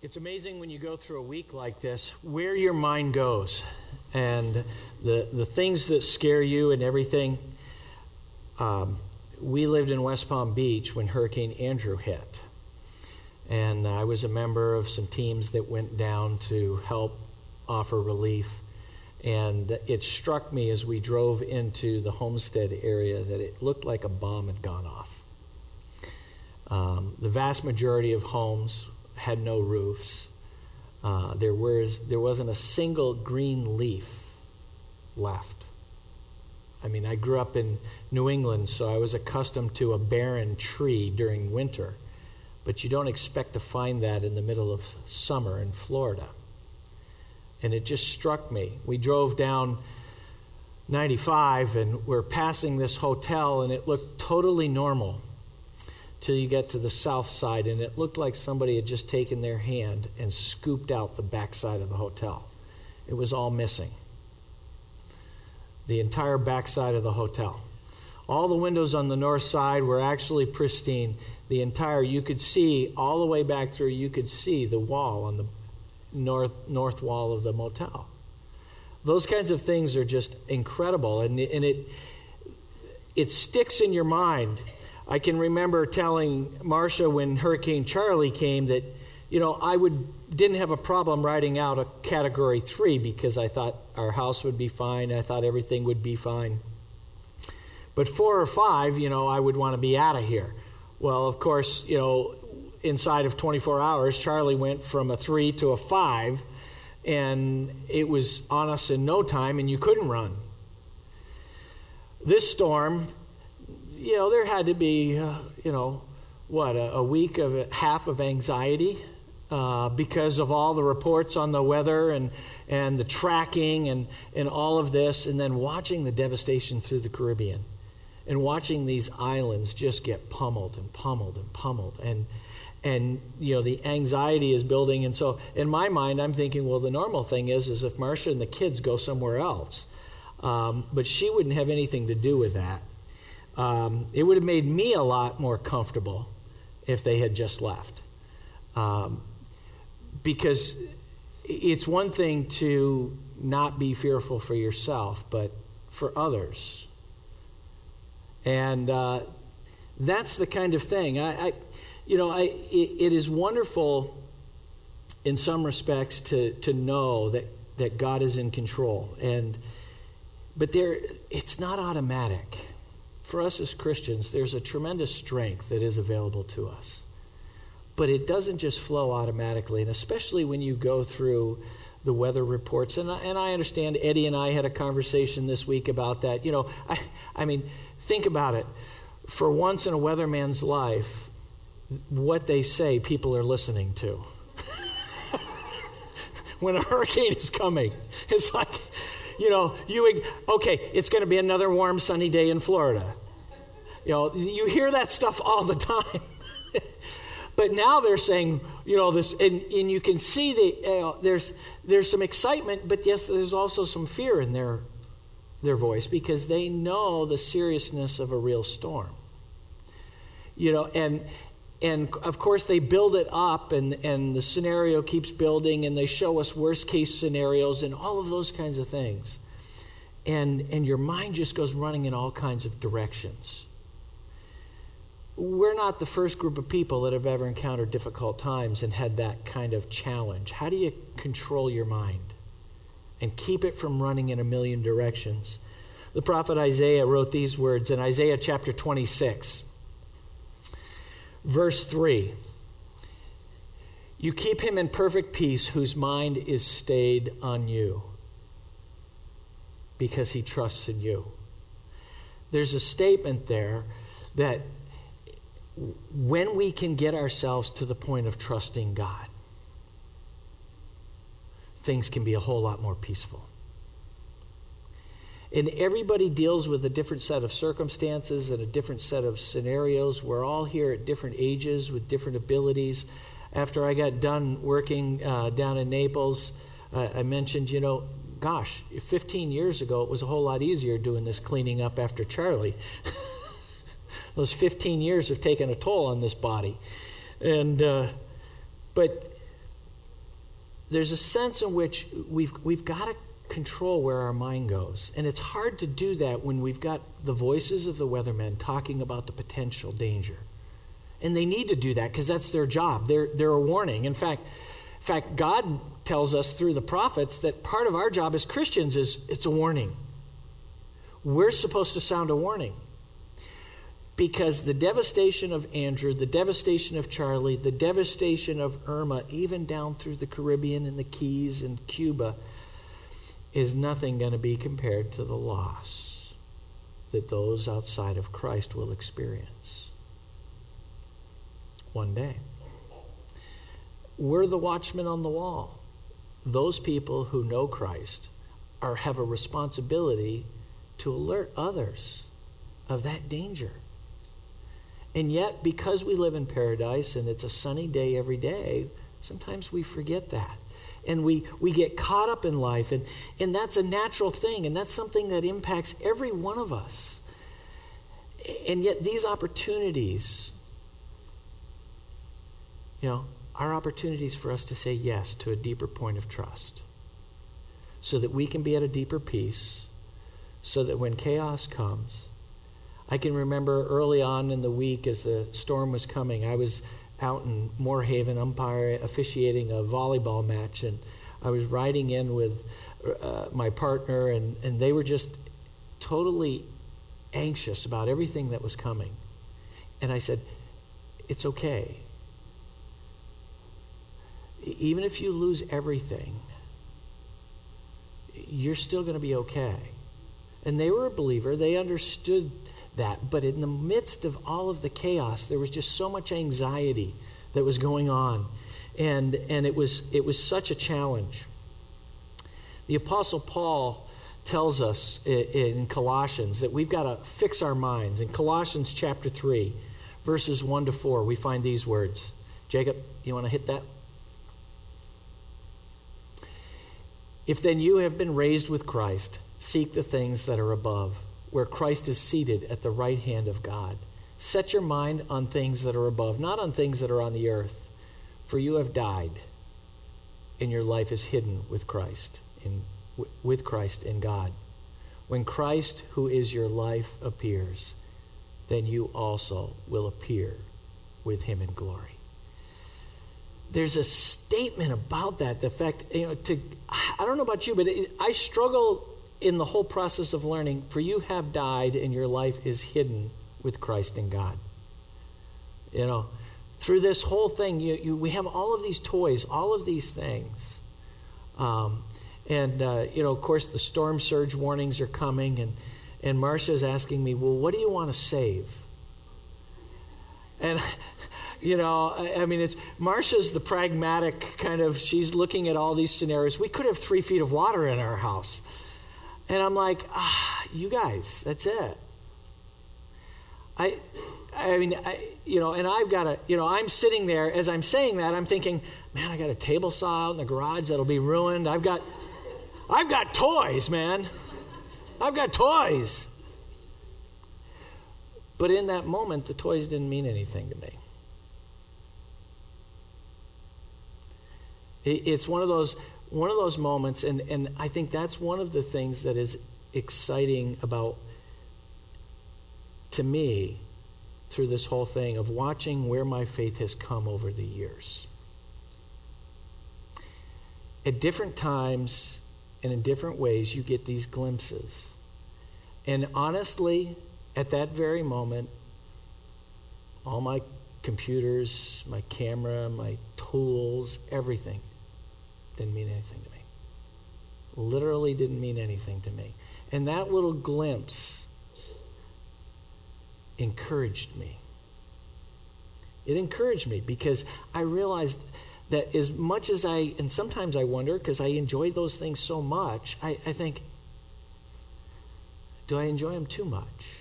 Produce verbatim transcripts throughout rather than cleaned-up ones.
It's amazing when you go through a week like this, where your mind goes and the the things that scare you and everything. Um, we lived in West Palm Beach when Hurricane Andrew hit. And I was a member of some teams that went down to help offer relief. And it struck me as we drove into the Homestead area that it looked like a bomb had gone off. Um, the vast majority of homes had no roofs. Uh, there was there wasn't a single green leaf left. I mean, I grew up in New England, so I was accustomed to a barren tree during winter. But you don't expect to find that in the middle of summer in Florida. And it just struck me. We drove down ninety-five, and we're passing this hotel, and it looked totally normal till you get to the south side, and it looked like somebody had just taken their hand and scooped out the backside of the hotel. It was all missing. The entire backside of the hotel. All the windows on the north side were actually pristine. The entire, you could see all the way back through, you could see the wall on the north north wall of the motel. Those kinds of things are just incredible, and, and it it sticks in your mind. I can remember telling Marcia when Hurricane Charlie came that, you know, I would didn't have a problem writing out a Category three because I thought our house would be fine. I thought everything would be fine. But four or five, you know, I would want to be out of here. Well, of course, you know, inside of twenty-four hours, Charlie went from a three to a five, and it was on us in no time, and you couldn't run. This storm, you know, there had to be, uh, you know, what, a, a week of half of anxiety uh, because of all the reports on the weather and and the tracking and, and all of this, and then watching the devastation through the Caribbean and watching these islands just get pummeled and pummeled and pummeled. And, and you know, the anxiety is building. And so in my mind, I'm thinking, well, the normal thing is, is if Marcia and the kids go somewhere else. Um, but she wouldn't have anything to do with that. Um, it would have made me a lot more comfortable if they had just left. Um, because it's one thing to not be fearful for yourself, but for others. And uh, that's the kind of thing. I, I you know, I it, it is wonderful in some respects to to know that, that God is in control. And but there, it's not automatic. For us as Christians, there's a tremendous strength that is available to us. But it doesn't just flow automatically, and especially when you go through the weather reports. And I, and I understand Eddie and I had a conversation this week about that. You know, I, I mean, think about it. For once in a weatherman's life, what they say people are listening to. When a hurricane is coming, it's like, you know, you okay, it's going to be another warm, sunny day in Florida. You know, you hear that stuff all the time. But now they're saying, you know, this, and, and you can see that you know, there's there's some excitement, but yes, there's also some fear in their their voice because they know the seriousness of a real storm. You know, and and of course they build it up, and and the scenario keeps building, and they show us worst case scenarios and all of those kinds of things, and and your mind just goes running in all kinds of directions. We're not the first group of people that have ever encountered difficult times and had that kind of challenge. How do you control your mind and keep it from running in a million directions? The prophet Isaiah wrote these words in Isaiah chapter twenty-six, verse three. You keep him in perfect peace whose mind is stayed on you because he trusts in you. There's a statement there that when we can get ourselves to the point of trusting God, things can be a whole lot more peaceful. And everybody deals with a different set of circumstances and a different set of scenarios. We're all here at different ages with different abilities. After I got done working uh, down in Naples, uh, I mentioned, you know, gosh, fifteen years ago, it was a whole lot easier doing this cleaning up after Charlie. Those fifteen years have taken a toll on this body. And, uh, but there's a sense in which we've we've got to control where our mind goes. And it's hard to do that when we've got the voices of the weathermen talking about the potential danger. And they need to do that because that's their job. They're, they're a warning. In fact, in fact, God tells us through the prophets that part of our job as Christians is it's a warning. We're supposed to sound a warning. Because the devastation of Andrew, the devastation of Charlie, the devastation of Irma, even down through the Caribbean and the Keys and Cuba, is nothing going to be compared to the loss that those outside of Christ will experience one day. We're the watchmen on the wall. Those people who know Christ are have a responsibility to alert others of that danger. And yet, because we live in paradise and it's a sunny day every day, sometimes we forget that. And we, we get caught up in life, and, and that's a natural thing, and that's something that impacts every one of us. And yet these opportunities, you know, are opportunities for us to say yes to a deeper point of trust so that we can be at a deeper peace, so that when chaos comes, I can remember early on in the week as the storm was coming, I was out in Moorhaven, umpire officiating a volleyball match, and I was riding in with uh, my partner, and, and they were just totally anxious about everything that was coming. And I said, it's okay. Even if you lose everything, you're still going to be okay. And they were a believer. They understood that. But in the midst of all of the chaos, there was just so much anxiety that was going on. And and it was it was such a challenge. The Apostle Paul tells us in Colossians that we've got to fix our minds. In Colossians chapter three, verses one to four, we find these words. Jacob, you want to hit that? If then you have been raised with Christ, seek the things that are above, where Christ is seated at the right hand of God. Set your mind on things that are above, not on things that are on the earth. For you have died, and your life is hidden with Christ, in, with Christ in God. When Christ, who is your life, appears, then you also will appear with him in glory. There's a statement about that. The fact, you know, to I don't know about you, but it, I struggle in the whole process of learning. For you have died, and your life is hidden with Christ in God. You know, through this whole thing, you, you, we have all of these toys, all of these things. Um, and, uh, you know, of course, the storm surge warnings are coming, and, and Marcia's asking me, well, what do you want to save? And, you know, I, I mean, it's Marcia's the pragmatic kind of, she's looking at all these scenarios. We could have three feet of water in our house. And I'm like, ah, you guys, that's it. I, I mean, I, you know, and I've got a, you know, I'm sitting there, as I'm saying that, I'm thinking, man, I got a table saw out in the garage that'll be ruined. I've got, I've got toys, man. I've got toys. But in that moment, the toys didn't mean anything to me. It, it's one of those, one of those moments, and, and I think that's one of the things that is exciting about, to me, through this whole thing of watching where my faith has come over the years. At different times and in different ways, you get these glimpses. And honestly, at that very moment, all my computers, my camera, my tools, everything didn't mean anything to me. Literally didn't mean anything to me. And that little glimpse encouraged me. It encouraged me because I realized that as much as I, and sometimes I wonder, because I enjoy those things so much, I, I think, do I enjoy them too much?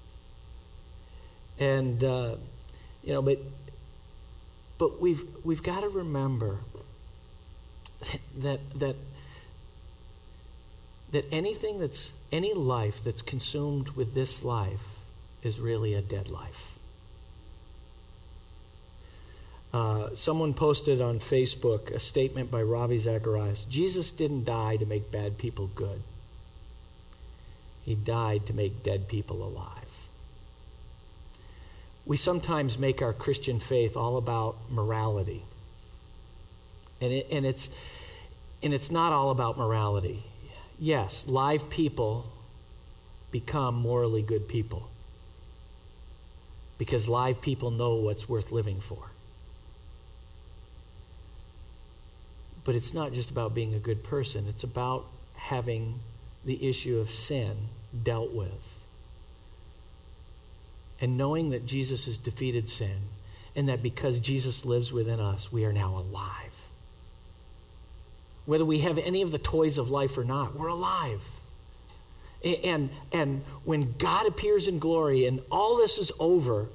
And, uh, you know, but but we've we've got to remember that that that anything that's, any life that's consumed with this life is really a dead life. Uh, someone posted on Facebook a statement by Ravi Zacharias. Jesus didn't die to make bad people good. He died to make dead people alive. We sometimes make our Christian faith all about morality. And, it, and, it's, and it's not all about morality. Yes, live people become morally good people because live people know what's worth living for. But it's not just about being a good person. It's about having the issue of sin dealt with. And knowing that Jesus has defeated sin, and that because Jesus lives within us, we are now alive. Whether we have any of the toys of life or not, we're alive. And, and when God appears in glory and all this is over,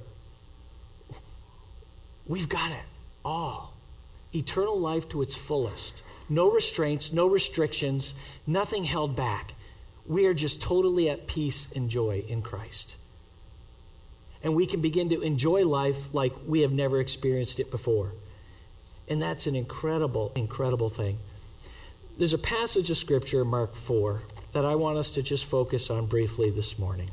we've got it all. Eternal life to its fullest. No restraints, no restrictions, nothing held back. We are just totally at peace and joy in Christ. And we can begin to enjoy life like we have never experienced it before. And that's an incredible, incredible thing. There's a passage of Scripture, Mark four, that I want us to just focus on briefly this morning.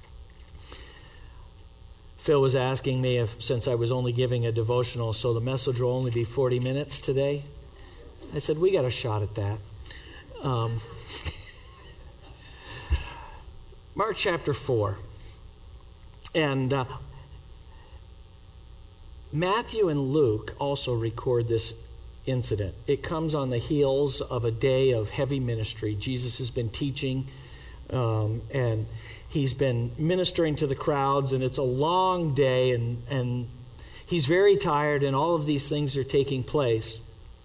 Phil was asking me if, since I was only giving a devotional, so the message will only be forty minutes today. I said, we got a shot at that. Um, Mark chapter four. And uh, Matthew and Luke also record this incident. It comes on the heels of a day of heavy ministry. Jesus has been teaching, um, and he's been ministering to the crowds, and it's a long day, and, and he's very tired, and all of these things are taking place.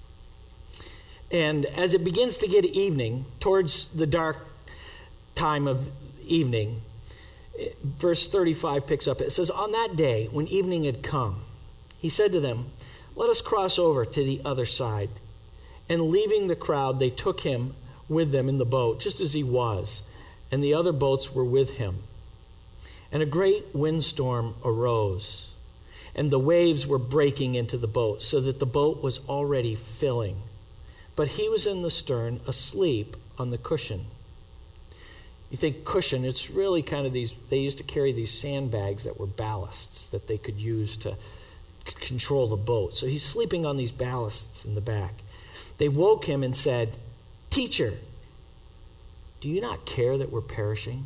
And as it begins to get evening, towards the dark time of evening, verse thirty-five picks up. It says, on that day, when evening had come, he said to them, let us cross over to the other side. And leaving the crowd, they took him with them in the boat, just as he was, and the other boats were with him. And a great windstorm arose, and the waves were breaking into the boat, so that the boat was already filling. But he was in the stern, asleep on the cushion. You think cushion, it's really kind of these, they used to carry these sandbags that were ballasts that they could use to c- control the boat. So he's sleeping on these ballasts in the back. They woke him and said, Teacher, do you not care that we're perishing?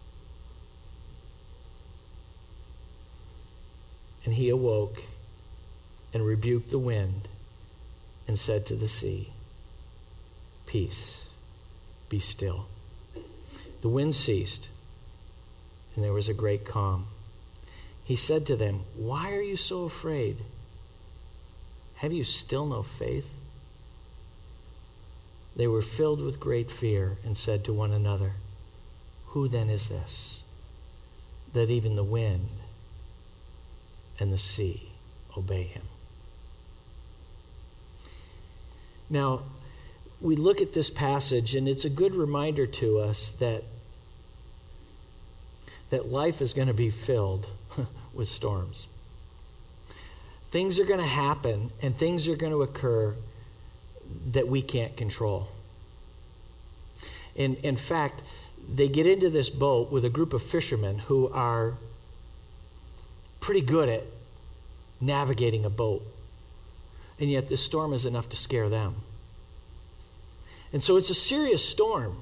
And he awoke and rebuked the wind and said to the sea, Peace, be still. The wind ceased, and there was a great calm. He said to them, why are you so afraid? Have you still no faith? They were filled with great fear and said to one another, who then is this, that even the wind and the sea obey him? Now, we look at this passage, and it's a good reminder to us that, that life is going to be filled with storms. Things are going to happen, and things are going to occur that we can't control. In, in fact, they get into this boat with a group of fishermen who are pretty good at navigating a boat. And yet this storm is enough to scare them. And so it's a serious storm.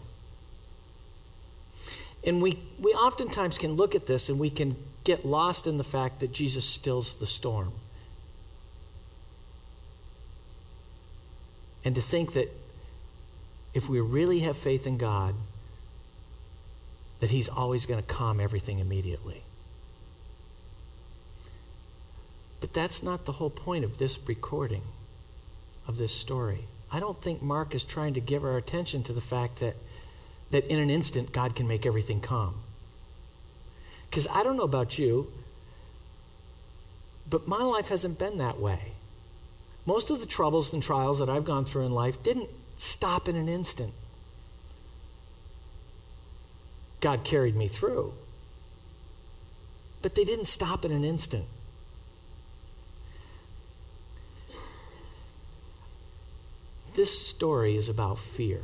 And we, we oftentimes can look at this and we can get lost in the fact that Jesus stills the storm. And to think that if we really have faith in God, that he's always going to calm everything immediately. But that's not the whole point of this recording, of this story. I don't think Mark is trying to give our attention to the fact that, that in an instant God can make everything calm. Because I don't know about you, but my life hasn't been that way. Most of the troubles and trials that I've gone through in life didn't stop in an instant. God carried me through. But they didn't stop in an instant. This story is about fear.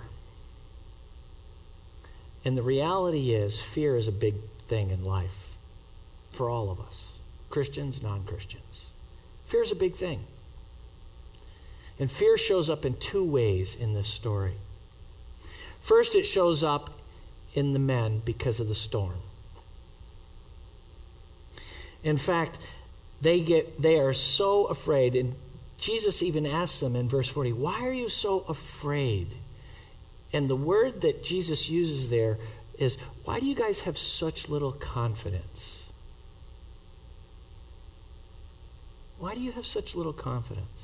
And the reality is, fear is a big thing in life for all of us, Christians, non-Christians. Fear is a big thing. And fear shows up in two ways in this story. First, it shows up in the men because of the storm. In fact, they get they are so afraid, and Jesus even asks them in verse forty, why are you so afraid? And the word that Jesus uses there is, why do you guys have such little confidence? Why do you have such little confidence?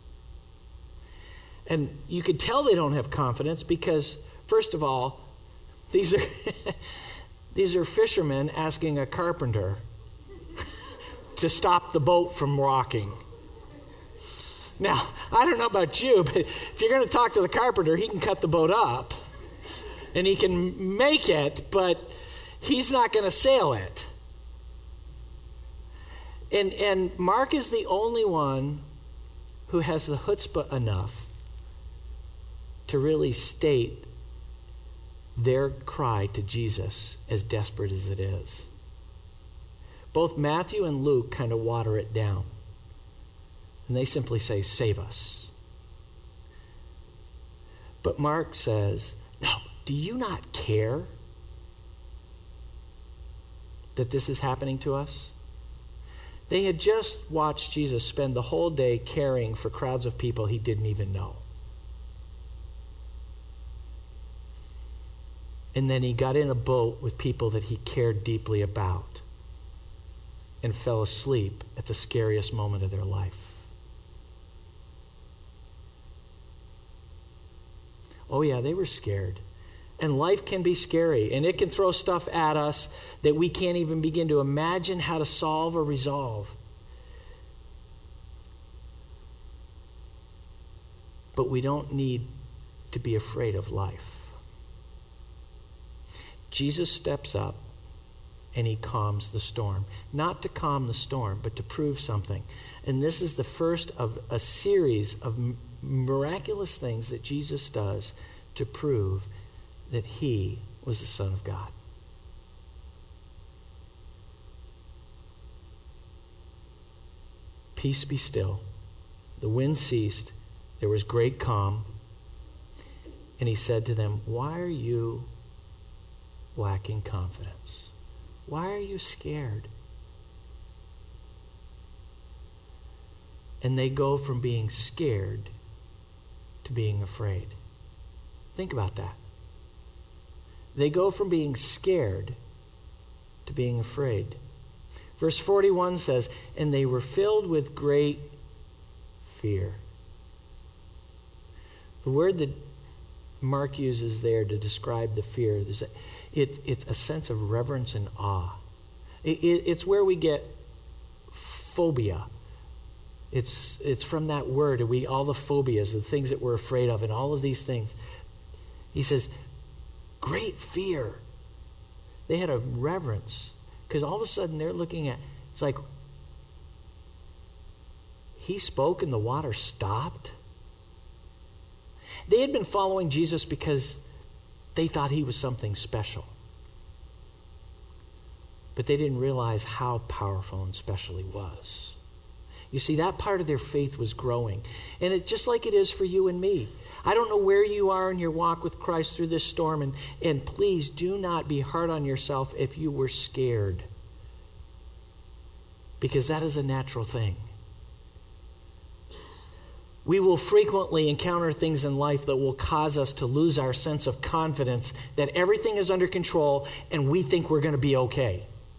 And you could tell they don't have confidence because, first of all, these are these are fishermen asking a carpenter to stop the boat from rocking. Now, I don't know about you, but if you're going to talk to the carpenter, he can cut the boat up and he can make it, but he's not going to sail it. And and Mark is the only one who has the chutzpah enough to really state their cry to Jesus, as desperate as it is. Both Matthew and Luke kind of water it down. And they simply say, save us. But Mark says, no, do you not care that this is happening to us? They had just watched Jesus spend the whole day caring for crowds of people he didn't even know. And then he got in a boat with people that he cared deeply about and fell asleep at the scariest moment of their life. Oh yeah, they were scared. And life can be scary, and it can throw stuff at us that we can't even begin to imagine how to solve or resolve. But we don't need to be afraid of life. Jesus steps up and he calms the storm. Not to calm the storm, but to prove something. And this is the first of a series of miraculous things that Jesus does to prove that he was the Son of God. Peace be still. The wind ceased. There was great calm. And he said to them, why are you lacking confidence? Why are you scared? And they go from being scared to being afraid. Think about that. They go from being scared to being afraid. Verse forty-one says, and they were filled with great fear. The word that Mark uses there to describe the fear is a, it, it's a sense of reverence and awe. It, it, it's where we get phobia. It's it's from that word. We all the phobias, the things that we're afraid of, and all of these things. He says, great fear. They had a reverence because all of a sudden they're looking at. It's like he spoke and the water stopped. They had been following Jesus because they thought he was something special. But they didn't realize how powerful and special he was. You see, that part of their faith was growing. And it just like it is for you and me. I don't know where you are in your walk with Christ through this storm. And, and please do not be hard on yourself if you were scared. Because that is a natural thing. We will frequently encounter things in life that will cause us to lose our sense of confidence that everything is under control and we think we're going to be okay.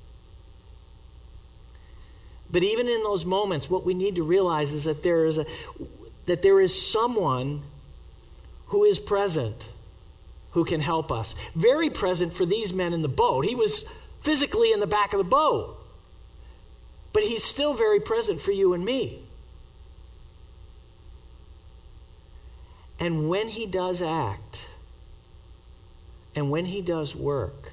But even in those moments, what we need to realize is that there is a that there is someone who is present, who can help us. Very present for these men in the boat. He was physically in the back of the boat. But he's still very present for you and me. And when he does act, and when he does work,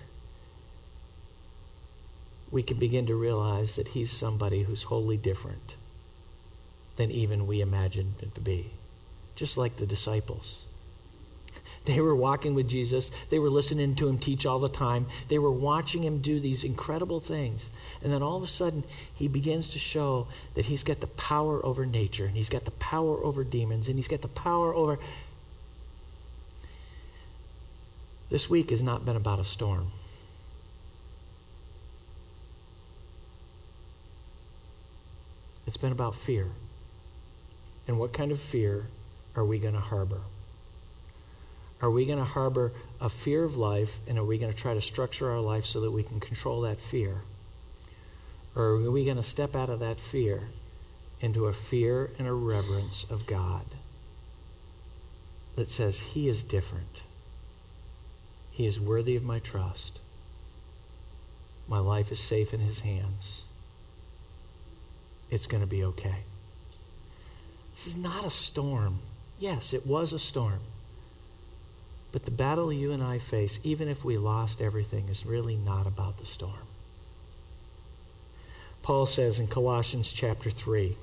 we can begin to realize that he's somebody who's wholly different than even we imagined it to be. just like the disciples. They were walking with Jesus. They were listening to him teach all the time. They were watching him do these incredible things. And then all of a sudden, he begins to show that he's got the power over nature, and he's got the power over demons, and he's got the power over... This week has not been about a storm. It's been about fear. And what kind of fear are we going to harbor? Are we going to harbor a fear of life, and are we going to try to structure our life so that we can control that fear? Or are we going to step out of that fear into a fear and a reverence of God that says he is different? He is worthy of my trust. My life is safe in his hands. It's going to be okay. This is not a storm. Yes, it was a storm. But the battle you and I face, even if we lost everything, is really not about the storm. Paul says in Colossians chapter three,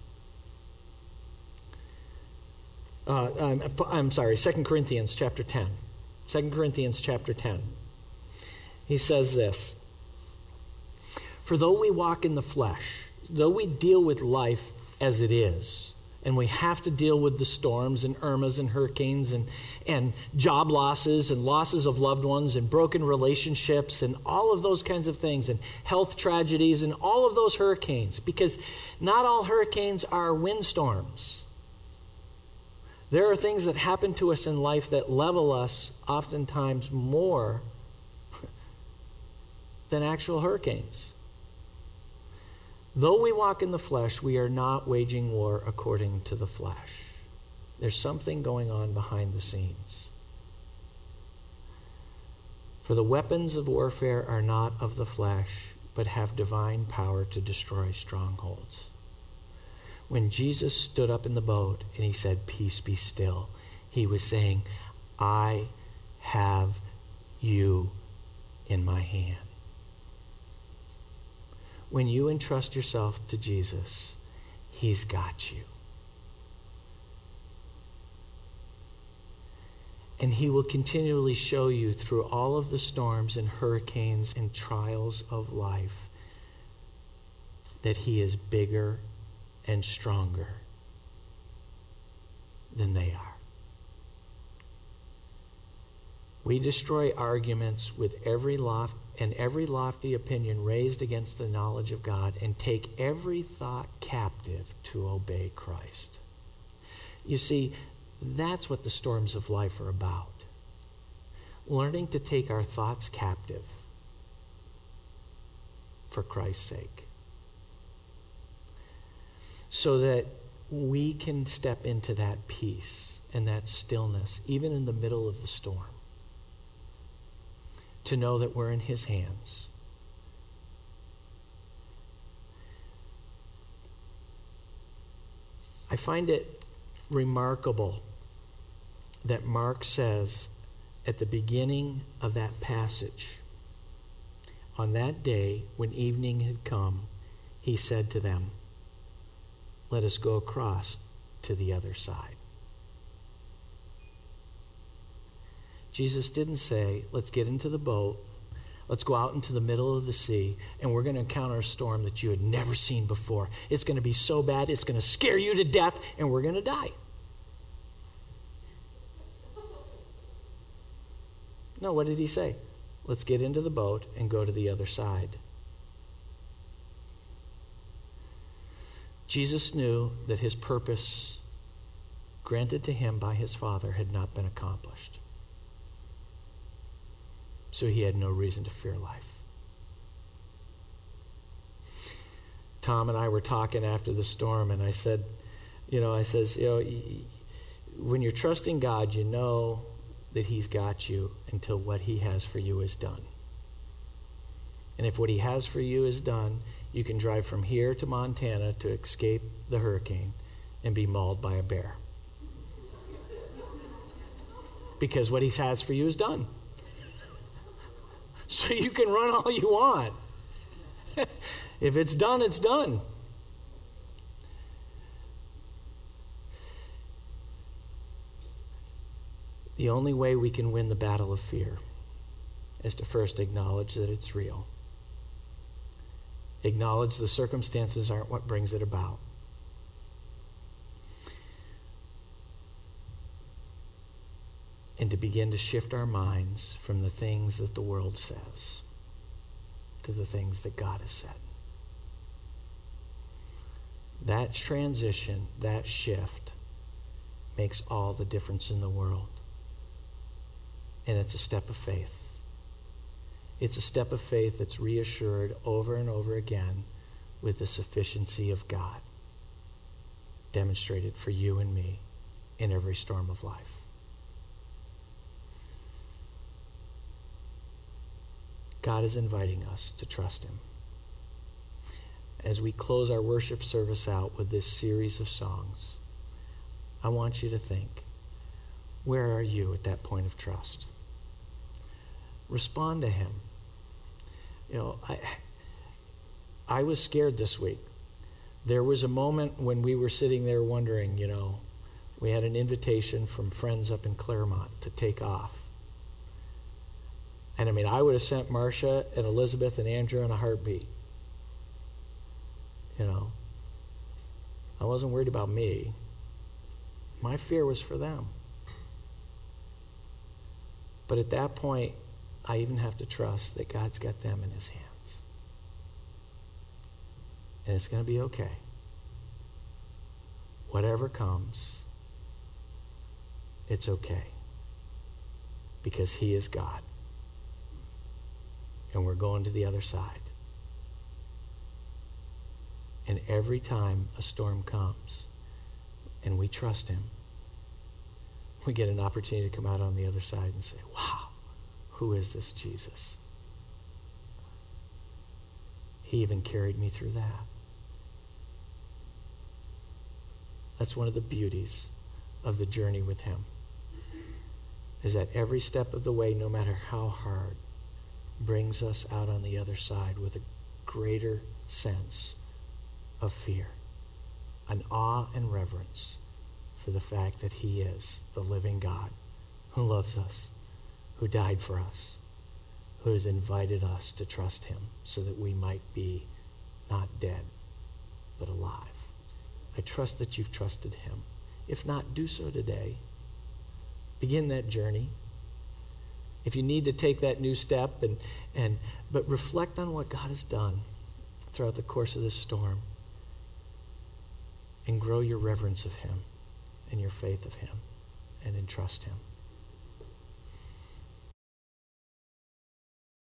uh, I'm, I'm sorry, Second Corinthians chapter ten. Second Corinthians chapter ten. He says this, "For though we walk in the flesh, though we deal with life as it is, and we have to deal with the storms and Irmas and hurricanes and, and job losses and losses of loved ones and broken relationships and all of those kinds of things and health tragedies and all of those hurricanes, because not all hurricanes are windstorms. There are things that happen to us in life that level us oftentimes more than actual hurricanes. Though we walk in the flesh, we are not waging war according to the flesh." There's something going on behind the scenes. "For the weapons of warfare are not of the flesh, but have divine power to destroy strongholds." When Jesus stood up in the boat and he said, "Peace, be still," he was saying, "I have you in my hand." When you entrust yourself to Jesus, he's got you. And he will continually show you through all of the storms and hurricanes and trials of life that he is bigger and stronger than they are. We destroy arguments with every loft and every lofty opinion raised against the knowledge of God, and take every thought captive to obey Christ. You see, that's what the storms of life are about. Learning to take our thoughts captive for Christ's sake, so that we can step into that peace and that stillness, even in the middle of the storm. To know that we're in his hands. I find it remarkable that Mark says at the beginning of that passage, "On that day when evening had come, he said to them, 'Let us go across to the other side.'" Jesus didn't say, "Let's get into the boat, let's go out into the middle of the sea, and we're going to encounter a storm that you had never seen before. It's going to be so bad, it's going to scare you to death, and we're going to die." No, what did he say? Let's get into the boat and go to the other side. Jesus knew that his purpose granted to him by his Father had not been accomplished. So he had no reason to fear life. Tom and I were talking after the storm, and I said, you know, I says, you know, when you're trusting God, you know that he's got you until what he has for you is done. And if what he has for you is done, you can drive from here to Montana to escape the hurricane and be mauled by a bear. Because what he has for you is done. So you can run all you want. If it's done, it's done. The only way we can win the battle of fear is to first acknowledge that it's real. Acknowledge the circumstances aren't what brings it about. And to begin to shift our minds from the things that the world says to the things that God has said. That transition, that shift, makes all the difference in the world. And it's a step of faith. It's a step of faith that's reassured over and over again with the sufficiency of God, demonstrated for you and me in every storm of life. God is inviting us to trust him. As we close our worship service out with this series of songs, I want you to think, where are you at that point of trust? Respond to him. You know, I, I was scared this week. There was a moment when we were sitting there wondering, you know, we had an invitation from friends up in Claremont to take off. And I mean, I would have sent Marcia and Elizabeth and Andrew in a heartbeat. You know, I wasn't worried about me. My fear was for them. But at that point, I even have to trust that God's got them in his hands. And it's going to be okay. Whatever comes, it's okay. Because he is God. And we're going to the other side. And every time a storm comes and we trust him, we get an opportunity to come out on the other side and say, wow, who is this Jesus? He even carried me through that. That's one of the beauties of the journey with him, is that every step of the way, no matter how hard, brings us out on the other side with a greater sense of fear, an awe and reverence for the fact that he is the living God who loves us, who died for us, who has invited us to trust him so that we might be not dead, but alive. I trust that you've trusted him. If not, do so today. Begin that journey. If you need to take that new step, and, and but reflect on what God has done throughout the course of this storm, and grow your reverence of him and your faith of him, and entrust him.